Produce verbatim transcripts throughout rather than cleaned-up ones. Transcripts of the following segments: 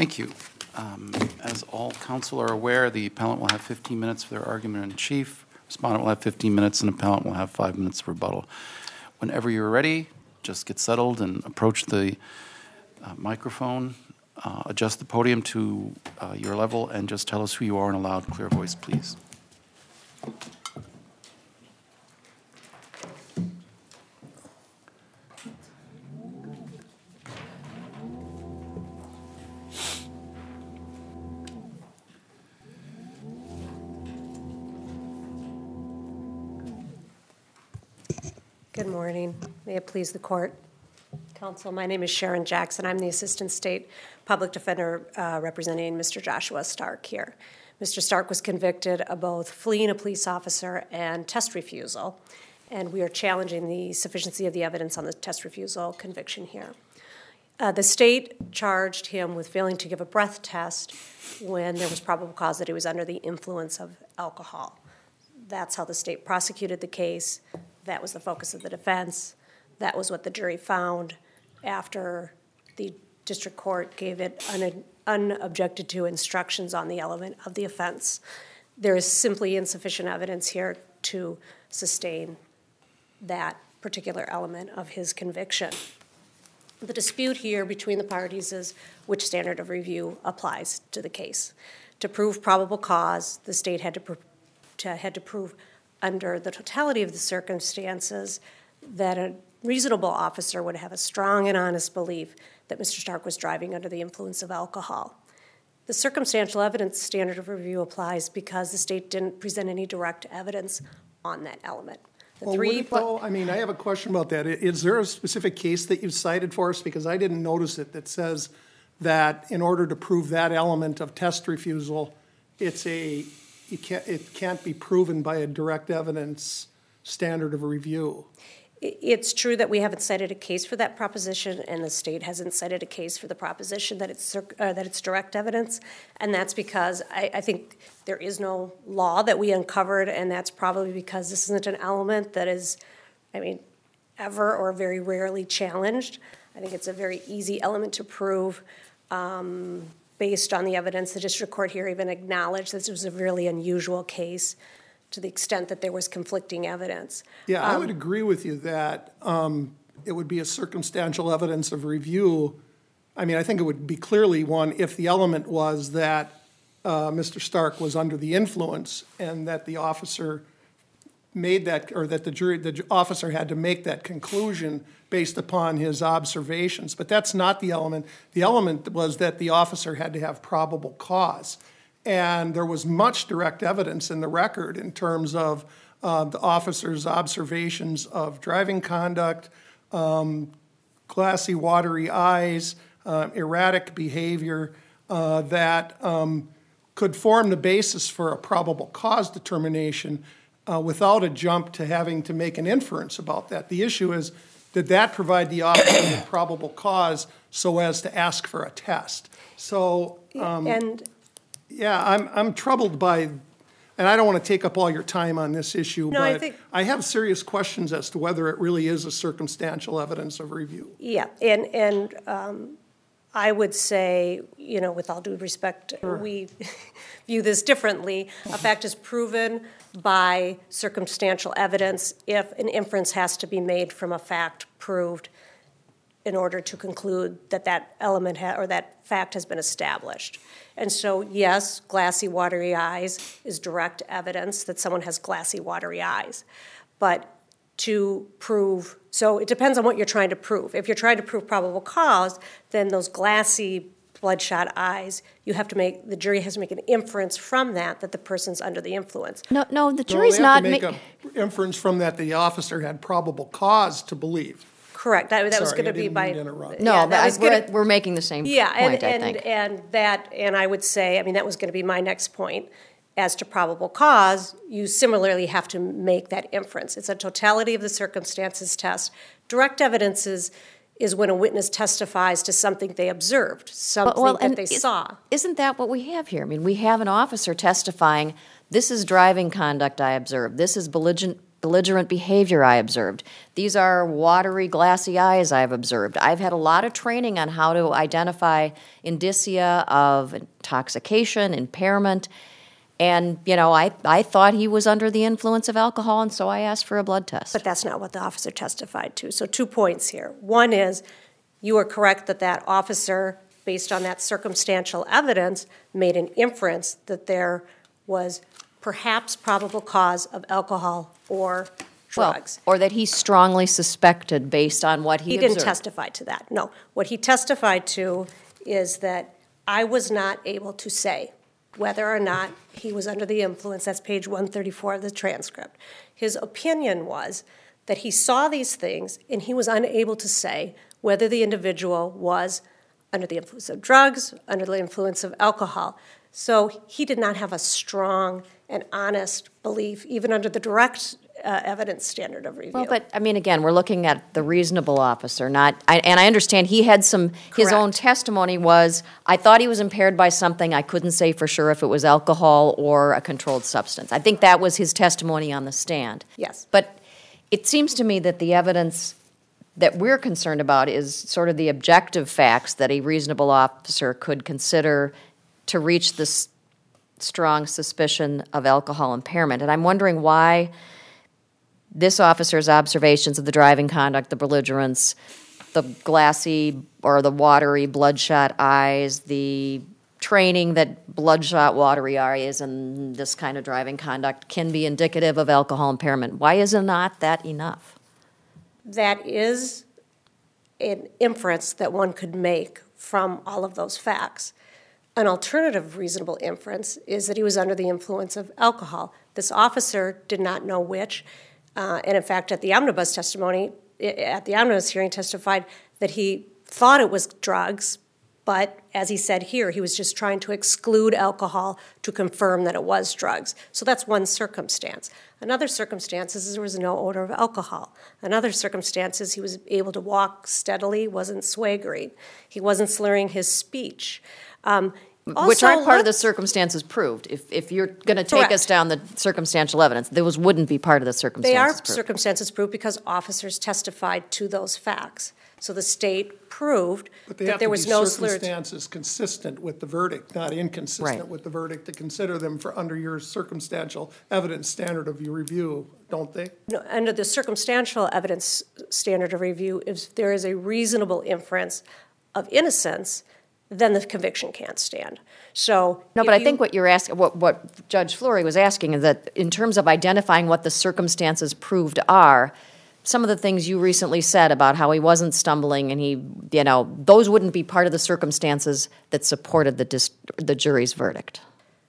Thank you. Um, as all counsel are aware, the appellant will have fifteen minutes for their argument in chief. Respondent will have fifteen minutes, and appellant will have five minutes of rebuttal. Whenever you're ready, just get settled and approach the uh, microphone. Uh, adjust the podium to uh, your level, and just tell us who you are in a loud, clear voice, please. Good morning. May it please the court. Counsel, my name is Sharon Jackson. I'm the Assistant State Public Defender uh, representing Mister Joshua Stark here. Mister Stark was convicted of both fleeing a police officer and test refusal, and we are challenging the sufficiency of the evidence on the test refusal conviction here. Uh, the state charged him with failing to give a breath test when there was probable cause that he was under the influence of alcohol. That's how the state prosecuted the case. That was the focus of the defense. That was what the jury found after the district court gave it un- unobjected to instructions on the element of the offense. There is simply insufficient evidence here to sustain that particular element of his conviction. The dispute here between the parties is which standard of review applies to the case. To prove probable cause, the state had to, pr- to, had to prove under the totality of the circumstances that a reasonable officer would have a strong and honest belief that Mister Stark was driving under the influence of alcohol. The circumstantial evidence standard of review applies because the state didn't present any direct evidence on that element. The well, three, would it though, I mean, I have a question about that. Is there a specific case that you've cited for us? Because I didn't notice it that says that in order to prove that element of test refusal, it's a you can't, it can't be proven by a direct evidence standard of review. It's true that we haven't cited a case for that proposition, and the state hasn't cited a case for the proposition that it's uh, that it's direct evidence, and that's because I, I think there is no law that we uncovered, and that's probably because this isn't an element that is, I mean, ever or very rarely challenged. I think it's a very easy element to prove. Um, based on the evidence, the district court here even acknowledged this was a really unusual case to the extent that there was conflicting evidence. Yeah, um, I would agree with you that um, it would be a circumstantial evidence of review. I mean, I think it would be clearly one if the element was that uh, Mister Stark was under the influence and that the officer made that, or that the jury, the officer had to make that conclusion based upon his observations. But that's not the element. The element was that the officer had to have probable cause. And there was much direct evidence in the record in terms of uh, the officer's observations of driving conduct, um, glassy, watery eyes, uh, erratic behavior uh, that um, could form the basis for a probable cause determination uh, without a jump to having to make an inference about that. The issue is, did that provide the officer with probable cause so as to ask for a test? So, um, and yeah, I'm I'm troubled by, and I don't want to take up all your time on this issue, No, but I think- I have serious questions as to whether it really is a circumstantial evidence of review. Yeah, and and um, I would say, you know, with all due respect, Sure. we view this differently. A fact is proven by circumstantial evidence if an inference has to be made from a fact proved in order to conclude that that element ha- or that fact has been established. And so, yes, glassy, watery eyes is direct evidence that someone has glassy, watery eyes. But to prove, so it depends on what you're trying to prove. If you're trying to prove probable cause, then those glassy, bloodshot eyes, you have to make, the jury has to make an inference from that that the person's under the influence. No, no, the So jury's they have not to make ma- an inference from that the officer had probable cause to believe. Correct. That, that was Sorry, going to I be didn't by. mean to interrupt. No, yeah, but that I- was we're, gonna, we're making the same yeah, point, and, I and, think. and that, and I would say, I mean, that was going to be my next point. As to probable cause, you similarly have to make that inference. It's a totality of the circumstances test. Direct evidence is, is when a witness testifies to something they observed, something well, that and they is- saw. Isn't that what we have here? I mean, we have an officer testifying, this is driving conduct I observed, this is belligerent, belligerent behavior I observed. These are watery, glassy eyes I've observed. I've had a lot of training on how to identify indicia of intoxication, impairment, and, you know, I, I thought he was under the influence of alcohol, and so I asked for a blood test. But that's not what the officer testified to. So two points here. One is, you are correct that that officer, based on that circumstantial evidence, made an inference that there was perhaps probable cause of alcohol or drugs. Well, or that he strongly suspected based on what he, He observed. didn't testify to that, no. What he testified to is that I was not able to say whether or not he was under the influence. That's page one thirty-four of the transcript. His opinion was that he saw these things and he was unable to say whether the individual was under the influence of drugs, under the influence of alcohol. So he did not have a strong and honest belief, even under the direct uh, evidence standard of review. Well, but, I mean, again, we're looking at the reasonable officer, not, I, and I understand he had some, his own Correct. testimony was, I thought he was impaired by something, I couldn't say for sure if it was alcohol or a controlled substance. I think that was his testimony on the stand. Yes. But it seems to me that the evidence that we're concerned about is sort of the objective facts that a reasonable officer could consider to reach this strong suspicion of alcohol impairment. And I'm wondering why this officer's observations of the driving conduct, the belligerence, the glassy or the watery, bloodshot eyes, the training that bloodshot, watery eyes and this kind of driving conduct can be indicative of alcohol impairment. Why is it not that enough? That is an inference that one could make from all of those facts. An alternative reasonable inference is that he was under the influence of alcohol. This officer did not know which, uh, and in fact, at the omnibus testimony, at the omnibus hearing, testified that he thought it was drugs, but as he said here, he was just trying to exclude alcohol to confirm that it was drugs. So that's one circumstance. Another circumstance is there was no odor of alcohol. Another circumstance is he was able to walk steadily, wasn't swaggering. He wasn't slurring his speech. Um, Which aren't part of the let's- circumstances proved. If, if you're going to take Correct. us down the circumstantial evidence, those wouldn't be part of the They circumstances are proved. circumstances proved because officers testified to those facts. So the state proved But they that have there to be was no slurred. circumstances consistent with the verdict, not inconsistent Right. with the verdict, to consider them for under your circumstantial evidence standard of your review, don't they? No, under the circumstantial evidence standard of review, if there is a reasonable inference of innocence, then the conviction can't stand. So No, if but I you- think what you're asking, what, what Judge Flory was asking is that in terms of identifying what the circumstances proved are, some of the things you recently said about how he wasn't stumbling and he, you know, those wouldn't be part of the circumstances that supported the dis- the jury's verdict.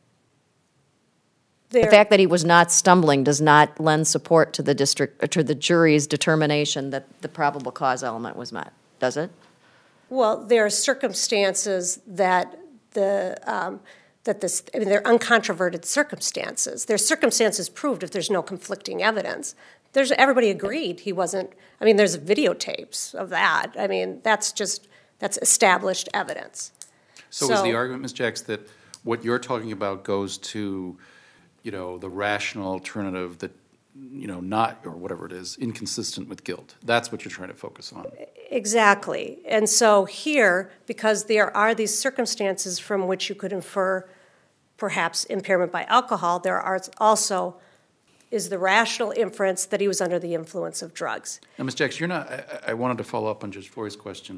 The there- fact that he was not stumbling does not lend support to the district, to the jury's determination that the probable cause element was met, does it? Well, there are circumstances that the um, that this I mean they're uncontroverted circumstances. There's circumstances proved if there's no conflicting evidence. There's everybody agreed he wasn't. I mean, there's videotapes of that. I mean, that's just that's established evidence. So is the So- argument, Miz Jacks, that what you're talking about goes to, you know, the rational alternative that, you know, not, or whatever it is, inconsistent with guilt? That's what you're trying to focus on. Exactly. And so here, because there are these circumstances from which you could infer perhaps impairment by alcohol, there are also is the rational inference that he was under the influence of drugs. Now, Miz Jacks, you're not, I, I wanted to follow up on Judge Flory's question.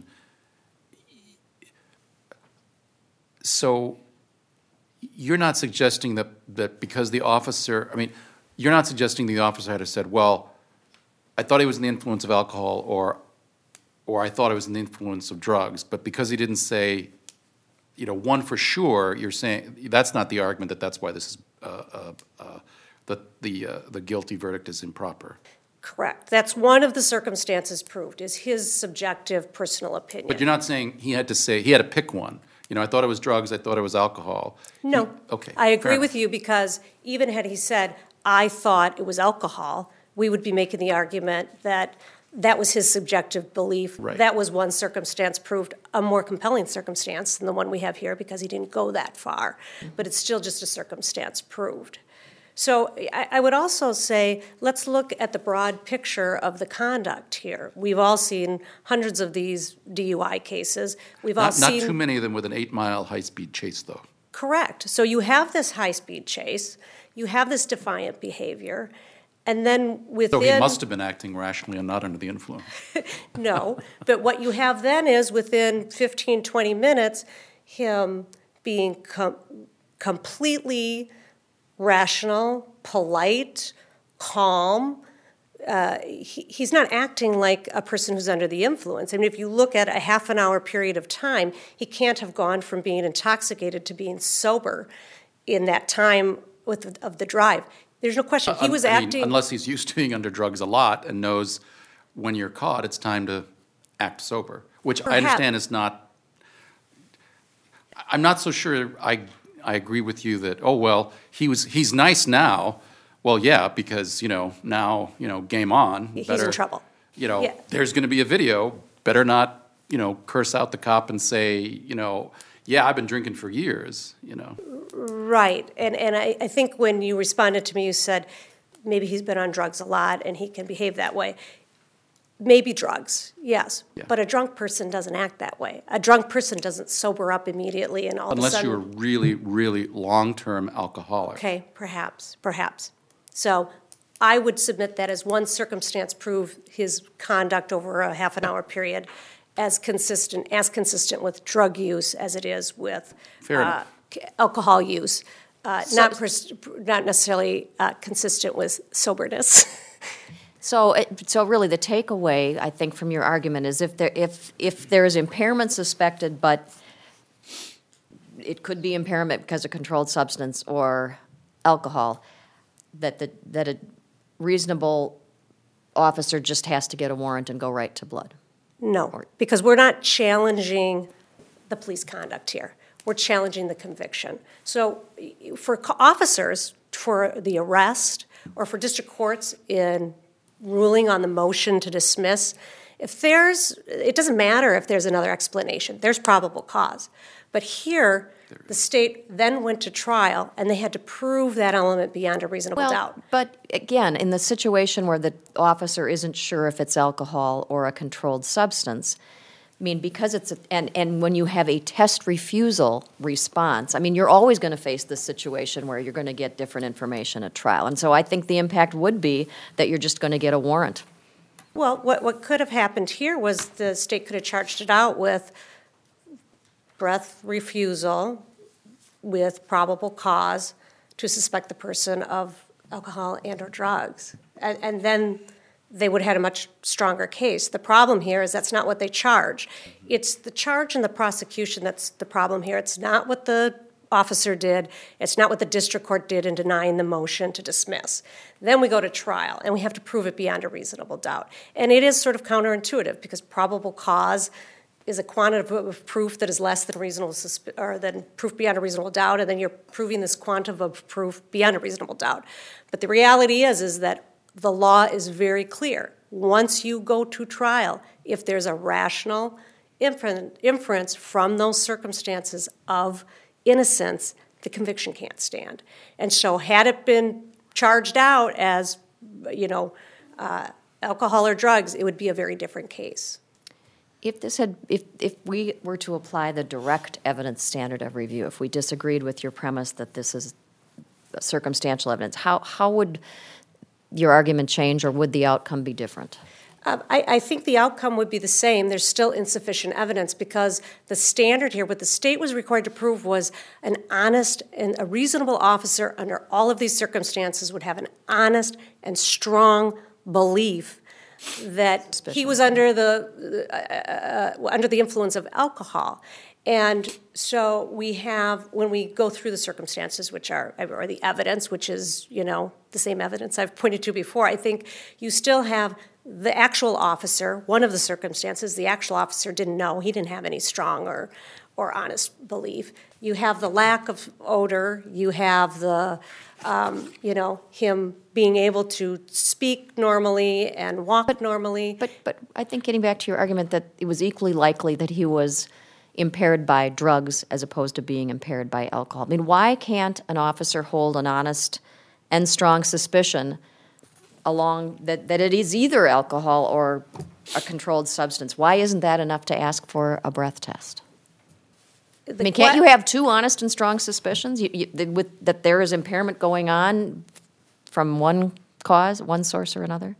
So you're not suggesting that, that because the officer, I mean, you're not suggesting the officer had said, well, I thought he was in the influence of alcohol, or, or I thought it was in the influence of drugs, but because he didn't say, you know, one for sure, you're saying, that's not the argument that that's why this is, uh, uh, uh, that the, uh, the guilty verdict is improper. Correct. That's one of the circumstances proved, is his subjective personal opinion. But you're not saying he had to say, he had to pick one. You know, I thought it was drugs, I thought it was alcohol. No. He- Okay. I agree fair with enough. you, because even had he said, I thought it was alcohol, we would be making the argument that that was his subjective belief. Right. That was one circumstance proved a more compelling circumstance than the one we have here, because he didn't go that far. But it's still just a circumstance proved. So I, I would also say, let's look at the broad picture of the conduct here. We've all seen hundreds of these D U I cases. We've all Not, not seen too many of them with an eight-mile high-speed chase, though. correct. So you have this high-speed chase, you have this defiant behavior, and then within So he must have been acting rationally and not under the influence. no, but what you have then is within fifteen, twenty minutes, him being com- completely rational, polite, calm. Uh, he, he's not acting like a person who's under the influence. I mean, if you look at a half an hour period of time, he can't have gone from being intoxicated to being sober in that time with, of the drive. There's no question. He was I mean, acting. Unless he's used to being under drugs a lot and knows when you're caught, it's time to act sober, which I Perhaps. understand is not, I'm not so sure I, I agree with you that, oh, well, he was, he's nice now. Well, yeah, because, you know, now, you know, game on. He's Better- in trouble. You know, Yeah. there's gonna be a video, better not, you know, curse out the cop and say, you know, yeah, I've been drinking for years, you know. Right, and, and I, I think when you responded to me, you said, maybe he's been on drugs a lot and he can behave that way. Maybe drugs, yes, Yeah. but a drunk person doesn't act that way. A drunk person doesn't sober up immediately and all of a Unless sudden. you're really, really long-term alcoholic. Okay, perhaps, perhaps. So I would submit that as one circumstance prove his conduct over a half an hour period as consistent, as consistent with drug use as it is with Fair enough. uh, alcohol use, uh, not pers- not necessarily uh, consistent with soberness. So, it- so really, the takeaway, I think, from your argument is if there, if, if there is impairment suspected, but it could be impairment because of controlled substance or alcohol, that the, that a reasonable officer just has to get a warrant and go right to blood. No, because we're not challenging the police conduct here. We're challenging the conviction. So for co- officers, for the arrest, or for district courts in ruling on the motion to dismiss, if there's, it doesn't matter if there's another explanation. There's probable cause. But here, the state then went to trial, and they had to prove that element beyond a reasonable Well, doubt. but again, in the situation where the officer isn't sure if it's alcohol or a controlled substance, I mean, because it's, a, and, and when you have a test refusal response, I mean, you're always going to face this situation where you're going to get different information at trial. And so I think the impact would be that you're just going to get a warrant. Well, what, what could have happened here was the state could have charged it out with breath refusal with probable cause to suspect the person of alcohol and or drugs. And, and then they would have had a much stronger case. The problem here is that's not what they charge. It's the charge and the prosecution that's the problem here. It's not what the officer did. It's not what the district court did in denying the motion to dismiss. Then we go to trial, and we have to prove it beyond a reasonable doubt. And it is sort of counterintuitive because probable cause is a quantitative of proof that is less than reasonable susp- or than proof beyond a reasonable doubt, and then you're proving this quantum of proof beyond a reasonable doubt. But the reality is, is that the law is very clear. Once you go to trial, if there's a rational infer- inference from those circumstances of innocence, the conviction can't stand. And so had it been charged out as, you know, uh, alcohol or drugs, it would be a very different case. If this had, if, if we were to apply the direct evidence standard of review, if we disagreed with your premise that this is circumstantial evidence, how, how would your argument change, or would the outcome be different? Um, I, I think the outcome would be the same. There's still insufficient evidence because the standard here, what the state was required to prove was an honest and a reasonable officer under all of these circumstances would have an honest and strong belief that he was under the uh, uh, under the influence of alcohol. And so we have, when we go through the circumstances, which are, or the evidence, which is, you know, the same evidence I've pointed to before, I think you still have the actual officer, one of the circumstances, the actual officer didn't know, he didn't have any strong or, or honest belief. You have the lack of odor, you have the, um, you know, him being able to speak normally and walk normally. But, but I think getting back to your argument that it was equally likely that he was impaired by drugs as opposed to being impaired by alcohol. I mean, why can't an officer hold an honest and strong suspicion along that, that it is either alcohol or a controlled substance. Why isn't that enough to ask for a breath test? I mean, can't you have two honest and strong suspicions you, you, that with, that there is impairment going on from one cause, one source or another?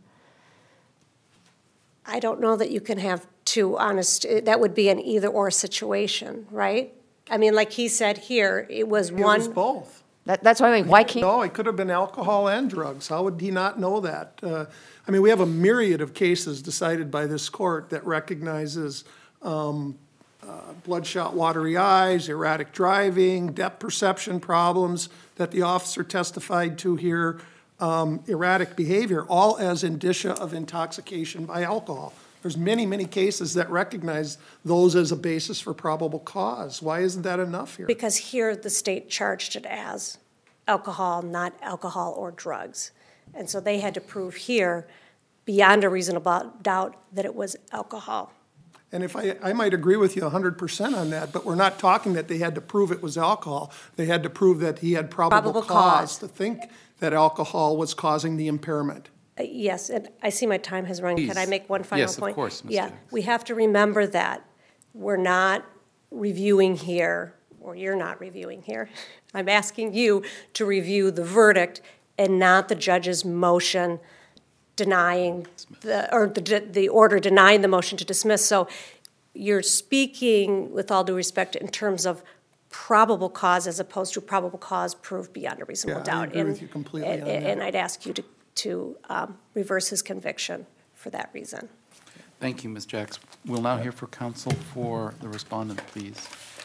I don't know that you can have two honest, that would be an either-or situation, right? I mean, like he said here, it was It one. was both. That, that's what I mean. Why can't? No, it could have been alcohol and drugs. How would he not know that? Uh, I mean, we have a myriad of cases decided by this court that recognizes um, uh, bloodshot, watery eyes, erratic driving, depth perception problems that the officer testified to here, um, erratic behavior, all as indicia of intoxication by alcohol. There's many, many cases that recognize those as a basis for probable cause. Why isn't that enough here? Because here the state charged it as alcohol, not alcohol or drugs. And so they had to prove here, beyond a reasonable doubt, that it was alcohol. And if I, I might agree with you one hundred percent on that, but we're not talking that they had to prove it was alcohol. They had to prove that he had probable, Probable cause, cause. to think that alcohol was causing the impairment. Uh, Yes, and I see my time has run. Can I Please. make one final Yes, of point? course, Miz Yeah, Davis. we have to remember that we're not reviewing here, or you're not reviewing here. I'm asking you to review the verdict and not the judge's motion denying the, or the, the order denying the motion to dismiss. So you're speaking, with all due respect, in terms of probable cause as opposed to probable cause proved beyond a reasonable Yeah, I doubt. agree And- with you completely on and- that. And I'd ask you to, to um, reverse his conviction for that reason. Thank you, Miz Jacks. We'll now hear for counsel for the respondent, please.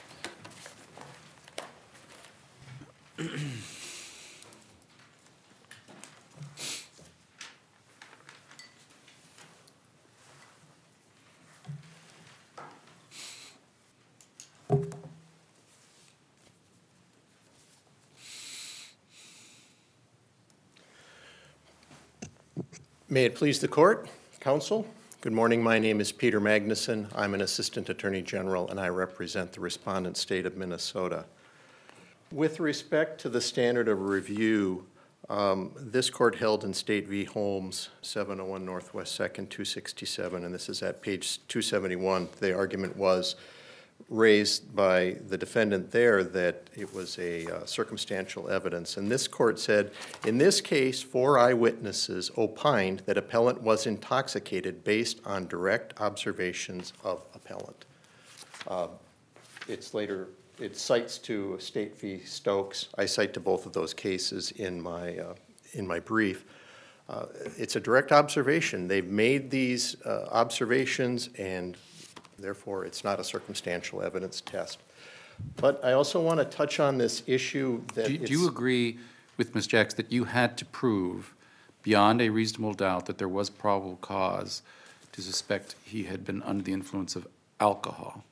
May it please the court, counsel. Good morning. My name is Peter Magnuson. I'm an assistant attorney general, and I represent the respondent state of Minnesota. With respect to the standard of review, um, this court held in State v. Holmes, seven oh one Northwest second, two sixty-seven, and this is at page two seventy-one. The argument was raised by the defendant there that it was a uh, circumstantial evidence. And this court said, in this case, four eyewitnesses opined that appellant was intoxicated based on direct observations of appellant. Uh, it's later, it cites to State v. Stokes. I cite to both of those cases in my, uh, in my brief. Uh, it's a direct observation. They've made these uh, observations, and therefore, it's not a circumstantial evidence test. But I also want to touch on this issue that Do you- it's... do you agree with Miz Jacks that you had to prove beyond a reasonable doubt that there was probable cause to suspect he had been under the influence of alcohol?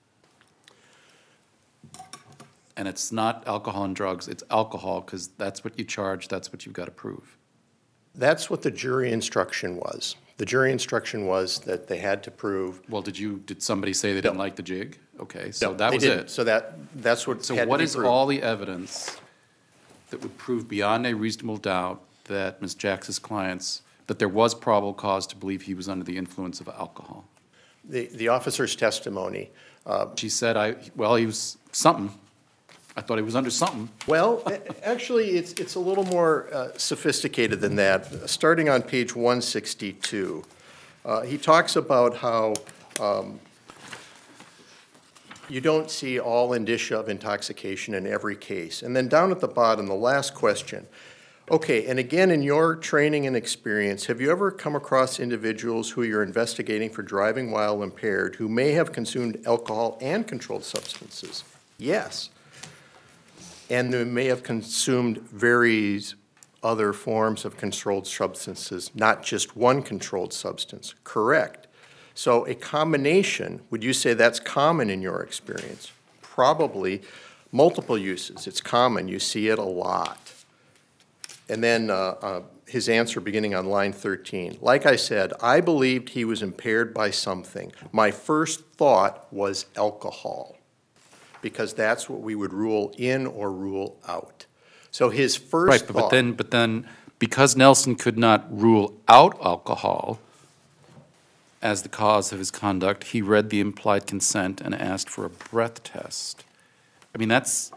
And it's not alcohol and drugs, it's alcohol, because that's what you charge, that's what you've got to prove. That's what the jury instruction was. The jury instruction was that they had to prove... Well, did you, did somebody say they didn't No. like the jig? Okay, so No, that they was didn't. it. So that, that's what So had to what be is proved. all the evidence that would prove beyond a reasonable doubt that Miz Jacks's clients, that there was probable cause to believe he was under the influence of alcohol? The, the officer's testimony. Uh, She said, I, well, he was something. I thought he was under something. Well, a- actually, it's, it's a little more uh, sophisticated than that. Starting on page one sixty-two, uh, he talks about how um, you don't see all indicia of intoxication in every case. And then down at the bottom, the last question. Okay, and again, in your training and experience, have you ever come across individuals who you're investigating for driving while impaired who may have consumed alcohol and controlled substances? Yes. And they may have consumed various other forms of controlled substances, not just one controlled substance. Correct. So a combination, would you say that's common in your experience? Probably multiple uses. It's common. You see it a lot. And then uh, uh, his answer beginning on line thirteen. Like I said, I believed he was impaired by something. My first thought was alcohol, because that's what we would rule in or rule out. So his first Right, thought... but but then, but then, because Nelson could not rule out alcohol as the cause of his conduct, he read the implied consent and asked for a breath test. I mean, that's,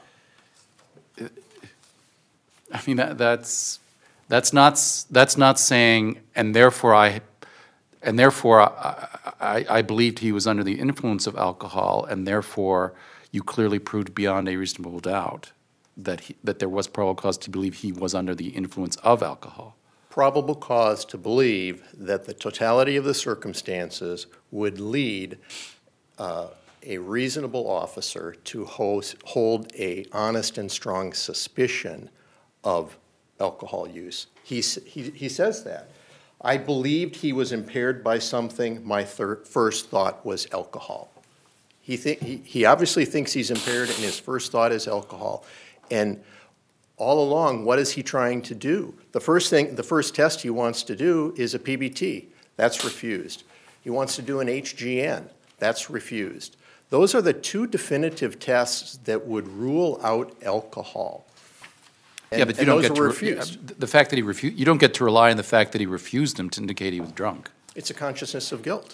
I mean, that, that's, that's not, that's not saying, and therefore I, and therefore I, I, I believed he was under the influence of alcohol, and therefore you clearly proved beyond a reasonable doubt that he, that there was probable cause to believe he was under the influence of alcohol. Probable cause to believe that the totality of the circumstances would lead uh, a reasonable officer to host, hold a honest and strong suspicion of alcohol use. He, he, he says that. I believed he was impaired by something. My thir- first thought was alcohol. He, th- he, he obviously thinks he's impaired, and his first thought is alcohol. And all along, what is he trying to do? The first thing, the first test he wants to do is a P B T. That's refused. He wants to do an H G N. That's refused. Those are the two definitive tests that would rule out alcohol. And, yeah, but you and don't those get were to refused. Re- the fact that he refused. You don't get to rely on the fact that he refused them to indicate he was drunk. It's a consciousness of guilt.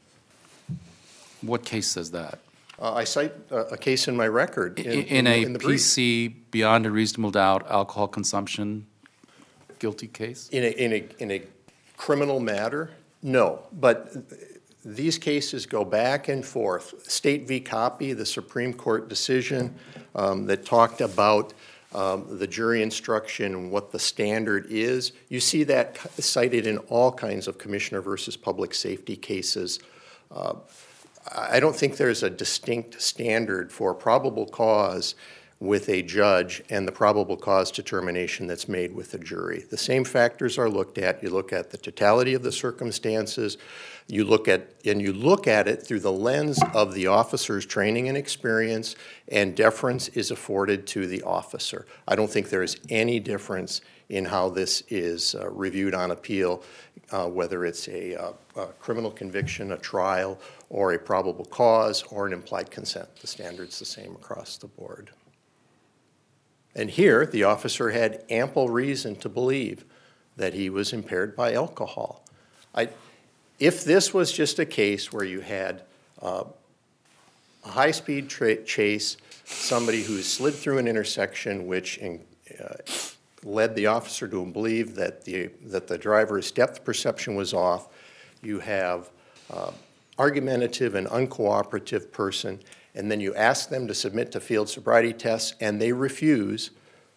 What case says that? Uh, I cite uh, a case in my record in, In, in, a in the P brief. C beyond a reasonable doubt alcohol consumption guilty case? In a, in a, in a criminal matter, no. But these cases go back and forth. State v. Copy, the Supreme Court decision um, that talked about um, the jury instruction and what the standard is, you see that cited in all kinds of Commissioner versus Public Safety cases. Uh, I don't think there's a distinct standard for probable cause with a judge and the probable cause determination that's made with a jury. The same factors are looked at. You look at the totality of the circumstances. You look at, and you look at it through the lens of the officer's training and experience, and deference is afforded to the officer. I don't think there is any difference in how this is uh, reviewed on appeal, uh, whether it's a, uh, a criminal conviction, a trial, or a probable cause, or an implied consent. The standard's the same across the board. And here, the officer had ample reason to believe that he was impaired by alcohol. I, if this was just a case where you had uh, a high-speed tra- chase, somebody who slid through an intersection which in, uh, led the officer to believe that the, that the driver's depth perception was off, you have uh, argumentative and uncooperative person, and then you ask them to submit to field sobriety tests and they refuse,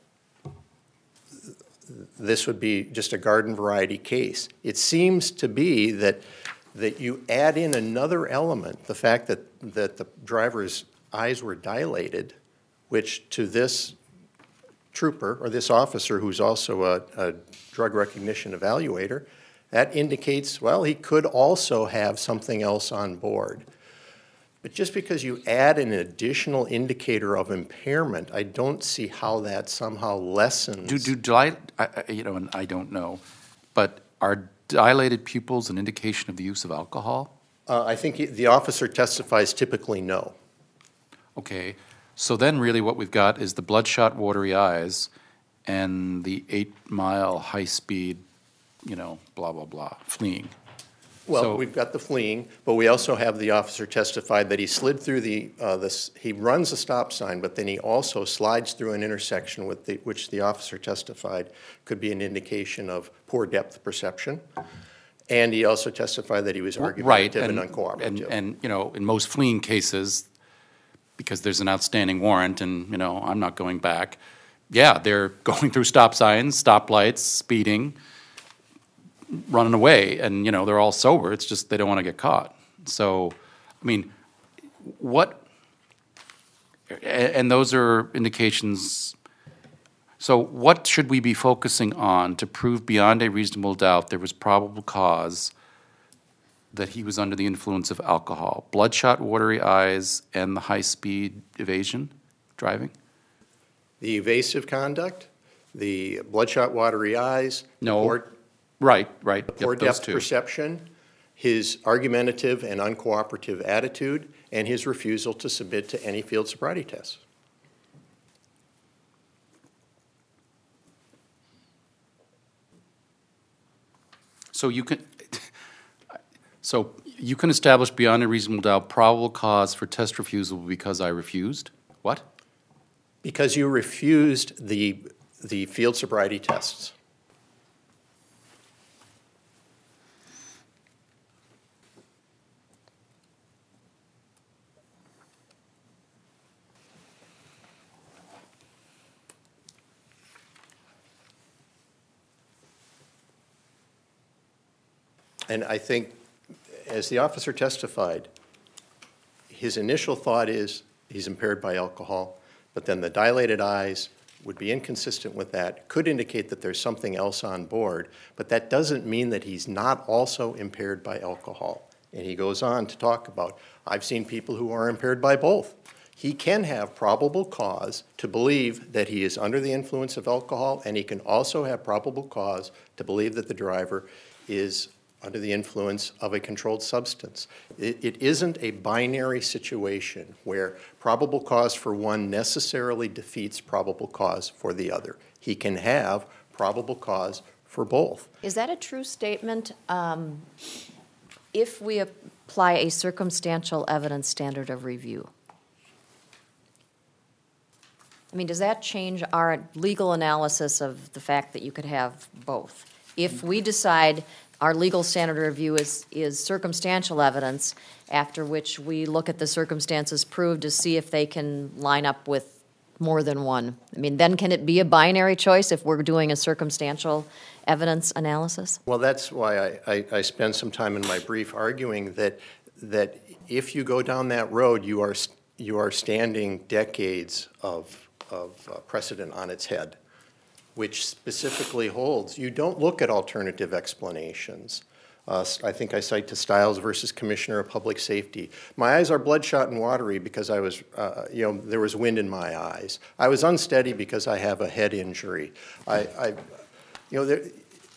this would be just a garden variety case. It seems to be that that you add in another element, the fact that, that the driver's eyes were dilated, which to this trooper or this officer who's also a, a drug recognition evaluator, that indicates, well, he could also have something else on board. But just because you add an additional indicator of impairment, I don't see how that somehow lessens. Do, do, do I, I, you know, and I don't know, but are dilated pupils an indication of the use of alcohol? Uh, I think the officer testifies typically no. Okay, so then really what we've got is the bloodshot, watery eyes and the eight-mile high-speed, you know, blah, blah, blah, fleeing. Well, So- we've got the fleeing, but we also have the officer testified that he slid through the, uh, this, he runs a stop sign, but then he also slides through an intersection with the, which the officer testified could be an indication of poor depth perception. And he also testified that he was Right, argumentative and, and, uncooperative. and, and, you know, in most fleeing cases, because there's an outstanding warrant and, you know, I'm not going back, yeah, they're going through stop signs, stoplights, speeding, running away, and, you know, they're all sober. It's just they don't want to get caught. So, I mean, what, a- and those are indications. So what should we be focusing on to prove beyond a reasonable doubt there was probable cause that he was under the influence of alcohol? Bloodshot, watery eyes, and the high-speed evasion driving? The evasive conduct, the bloodshot, watery eyes. No. poor- Right, right. Yep, Poor those depth two. perception, his argumentative and uncooperative attitude, and his refusal to submit to any field sobriety tests. So you can, so you can establish beyond a reasonable doubt probable cause for test refusal because I refused? What? Because you refused the, the field sobriety tests. And I think, as the officer testified, his initial thought is he's impaired by alcohol, but then the dilated eyes would be inconsistent with that, could indicate that there's something else on board, but that doesn't mean that he's not also impaired by alcohol. And he goes on to talk about, I've seen people who are impaired by both. He can have probable cause to believe that he is under the influence of alcohol, and he can also have probable cause to believe that the driver is under the influence of a controlled substance. It, it isn't a binary situation where probable cause for one necessarily defeats probable cause for the other. He can have probable cause for both. Is that a true statement? Um, if we apply a circumstantial evidence standard of review? I mean, does that change our legal analysis of the fact that you could have both? If we decide our legal standard of review is, is circumstantial evidence, after which we look at the circumstances proved to see if they can line up with more than one. I mean, then can it be a binary choice if we're doing a circumstantial evidence analysis? Well, that's why I, I, I spend some time in my brief arguing that, that if you go down that road, you are, you are standing decades of, of uh, precedent on its head, which specifically holds you don't look at alternative explanations. Uh, I think I cite to Stiles versus Commissioner of Public Safety. My eyes are bloodshot and watery because I was, uh, you know, there was wind in my eyes. I was unsteady because I have a head injury. I, I you know, there,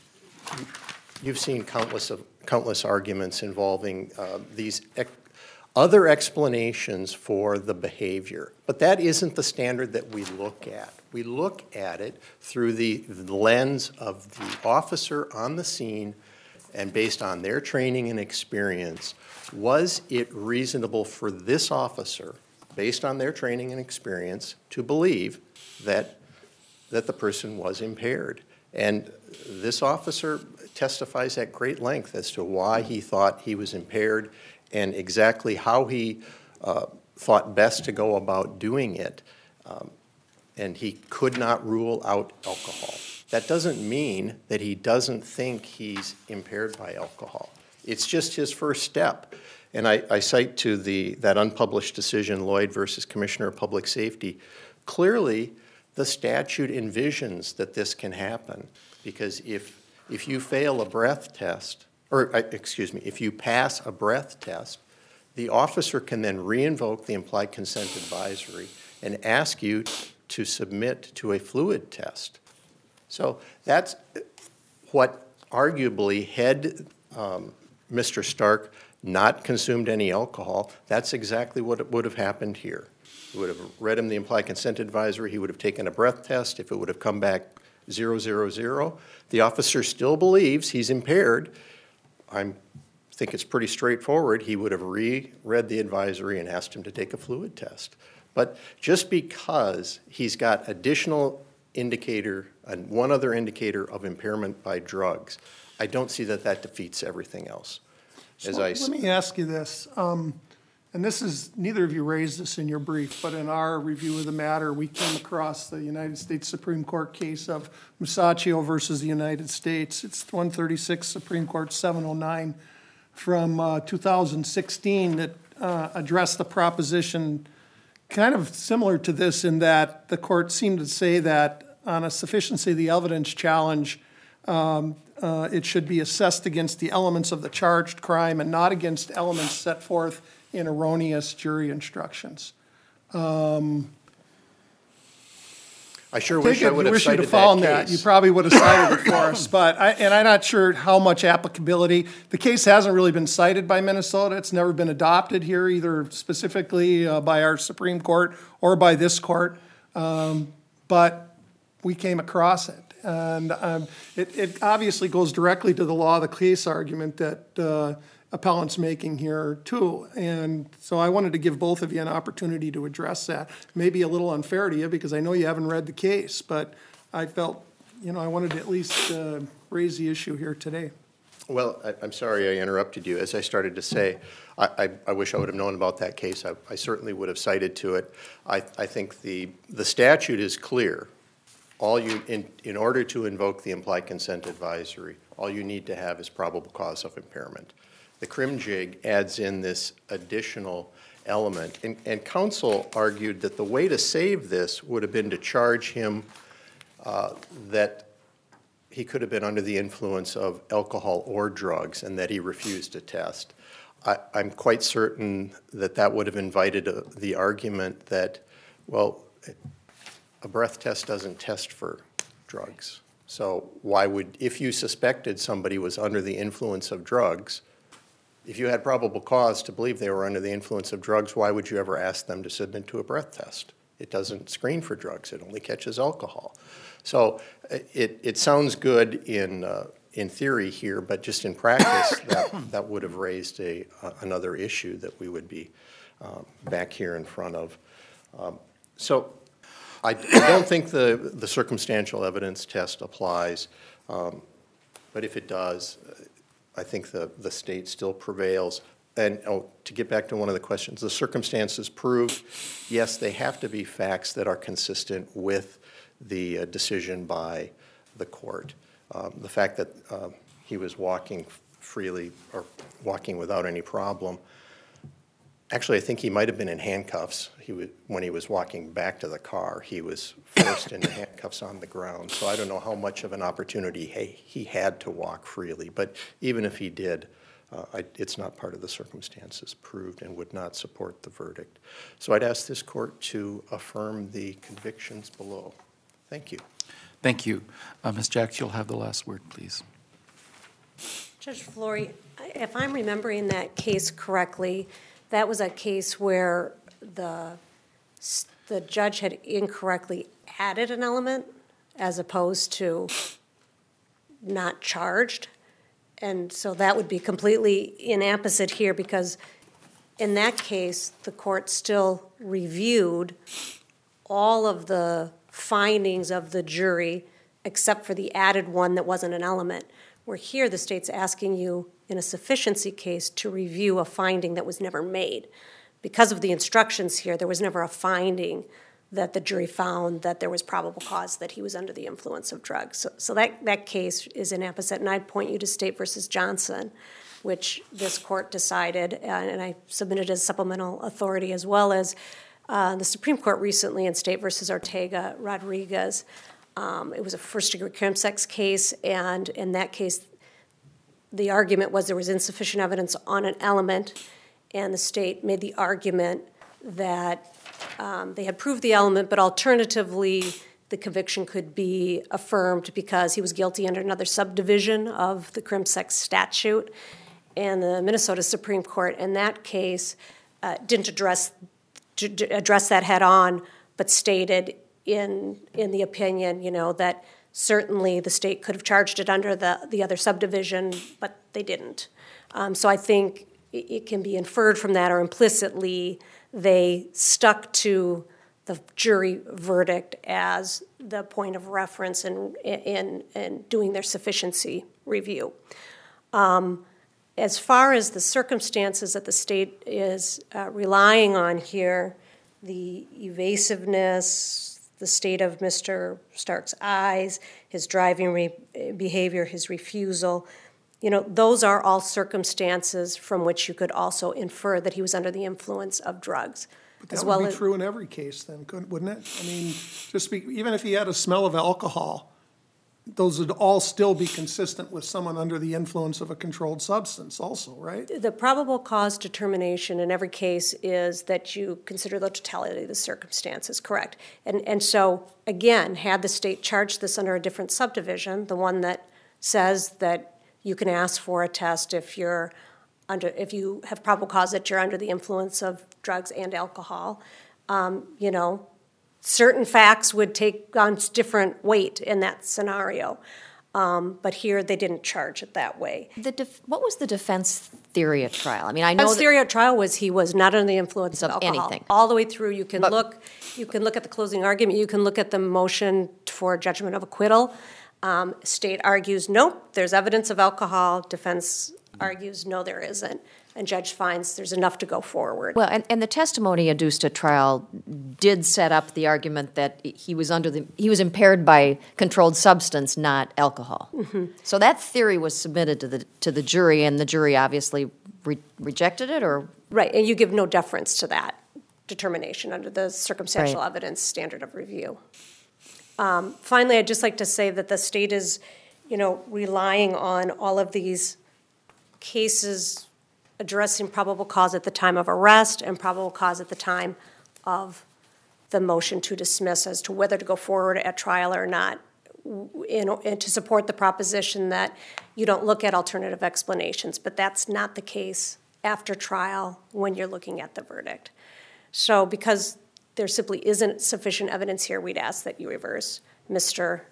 you've seen countless of countless arguments involving uh, these ec other explanations for the behavior, but that isn't the standard that we look at. We look at it through the lens of the officer on the scene, and based on their training and experience, was it reasonable for this officer, based on their training and experience, to believe that, that the person was impaired? And this officer testifies at great length as to why he thought he was impaired and exactly how he uh, thought best to go about doing it. Um, and he could not rule out alcohol. That doesn't mean that he doesn't think he's impaired by alcohol. It's just his first step. And I, I cite to the, that unpublished decision, Lloyd versus Commissioner of Public Safety. Clearly, the statute envisions that this can happen, because if, if you fail a breath test, or uh, excuse me, if you pass a breath test, the officer can then re-invoke the implied consent advisory and ask you to submit to a fluid test. So that's what arguably, had um, Mister Stark not consumed any alcohol, that's exactly what would have happened here. He would have read him the implied consent advisory, he would have taken a breath test. If it would have come back zero, zero, zero, the officer still believes he's impaired. I think it's pretty straightforward. He would have re-read the advisory and asked him to take a fluid test. But just because he's got additional indicator and one other indicator of impairment by drugs, I don't see that that defeats everything else. As So I let me ask you this, um, and this is, neither of you raised this in your brief, but in our review of the matter, we came across the United States Supreme Court case of Musacchio versus the United States. It's one thirty-six Supreme Court seven oh nine from uh, two thousand sixteen that uh, addressed the proposition kind of similar to this, in that the court seemed to say that on a sufficiency of the evidence challenge, um, uh, it should be assessed against the elements of the charged crime and not against elements set forth in erroneous jury instructions. Um, I sure Take wish I it, would have wish you'd cited have found that that. case. You probably would have cited it for us, but I, and I'm not sure how much applicability. The case hasn't really been cited by Minnesota. It's never been adopted here, either specifically uh, by our Supreme Court or by this court. Um, but we came across it, And um, it, it obviously goes directly to the law of the case argument that uh, appellant's making here too. And so I wanted to give both of you an opportunity to address that. Maybe a little unfair to you because I know you haven't read the case, but I felt, you know, I wanted to at least uh, raise the issue here today. Well, I, I'm sorry I interrupted you. As I started to say, I, I, I wish I would have known about that case. I, I certainly would have cited to it. I, I think the, the statute is clear. All you, in, in order to invoke the implied consent advisory, all you need to have is probable cause of impairment. The crim jig adds in this additional element, and, and counsel argued that the way to save this would have been to charge him uh, that he could have been under the influence of alcohol or drugs and that he refused to test. I, I'm quite certain that that would have invited a, the argument that, well, a breath test doesn't test for drugs. So why would, if you suspected somebody was under the influence of drugs, if you had probable cause to believe they were under the influence of drugs, why would you ever ask them to submit to a breath test? It doesn't screen for drugs. It only catches alcohol. So it, it sounds good in, uh, in theory here, but just in practice, that, that would have raised a, uh, another issue that we would be um, back here in front of. Um, so I, I don't think the, the circumstantial evidence test applies, um, but if it does, I think the, the state still prevails. And oh, to get back to one of the questions, the circumstances proved, yes, they have to be facts that are consistent with the uh, decision by the court. Um, the fact that uh, he was walking freely or walking without any problem, actually I think he might have been in handcuffs. He was, when he was walking back to the car, he was forced into handcuffs on the ground. So I don't know how much of an opportunity he, he had to walk freely. But even if he did, uh, I, it's not part of the circumstances proved and would not support the verdict. So I'd ask this court to affirm the convictions below. Thank you. Thank you. Uh, Miz Jacks, you'll have the last word, please. Judge Flory, if I'm remembering that case correctly, that was a case where the, the judge had incorrectly added an element as opposed to not charged. And so that would be completely inapposite here because in that case, the court still reviewed all of the findings of the jury except for the added one that wasn't an element. Where here the state's asking you in a sufficiency case to review a finding that was never made. Because of the instructions here, there was never a finding that the jury found that there was probable cause that he was under the influence of drugs. So, so that, that case is inapposite, and I'd point you to State versus Johnson, which this court decided, and, and I submitted as supplemental authority, as well as uh, the Supreme Court recently in State versus Ortega Rodriguez. Um, it was a first-degree crime sex case, and in that case, the argument was there was insufficient evidence on an element, and the state made the argument that um, they had proved the element, but alternatively, the conviction could be affirmed because he was guilty under another subdivision of the crime sex statute. And the Minnesota Supreme Court in that case uh, didn't address address that head on, but stated in in the opinion, you know, that certainly the state could have charged it under the, the other subdivision, but they didn't. Um, so I think it, it can be inferred from that, or implicitly they stuck to the jury verdict as the point of reference in, in, in doing their sufficiency review. Um, as far as the circumstances that the state is uh, relying on here, the evasiveness, the state of Mister Stark's eyes, his driving re- behavior, his refusal, you know, those are all circumstances from which you could also infer that he was under the influence of drugs. But that as would well be as, true in every case then, couldn't, wouldn't it? I mean, just be, even if he had a smell of alcohol, those would all still be consistent with someone under the influence of a controlled substance also, right? The probable cause determination in every case is that you consider the totality of the circumstances, correct? And and so, again, had the state charged this under a different subdivision, the one that says that you can ask for a test if you're under, if you have probable cause that you're under the influence of drugs and alcohol, um, you know, certain facts would take on different weight in that scenario. Um, But here, they didn't charge it that way. The def- what was the defense theory at trial? I mean, I know His that, theory at trial was he was not under the influence of Of alcohol. anything. All the way through, you can But- look, you can look at the closing argument, you can look at the motion for judgment of acquittal. Um, State argues, nope, there's evidence of alcohol. Defense argues, no, there isn't. And judge finds there's enough to go forward. well, and, and the testimony adduced at trial did set up the argument that he was under the, he was impaired by controlled substance, not alcohol. Mm-hmm. So that theory was submitted to the, to the jury, and the jury obviously re- rejected it, or? Right, and you give no deference to that determination under the circumstantial Right. evidence standard of review. Um, Finally, I'd just like to say that the state is, you know, relying on all of these cases addressing probable cause at the time of arrest and probable cause at the time of the motion to dismiss as to whether to go forward at trial or not, in, and to support the proposition that you don't look at alternative explanations, but that's not the case after trial when you're looking at the verdict. So because there simply isn't sufficient evidence here, we'd ask that you reverse Mister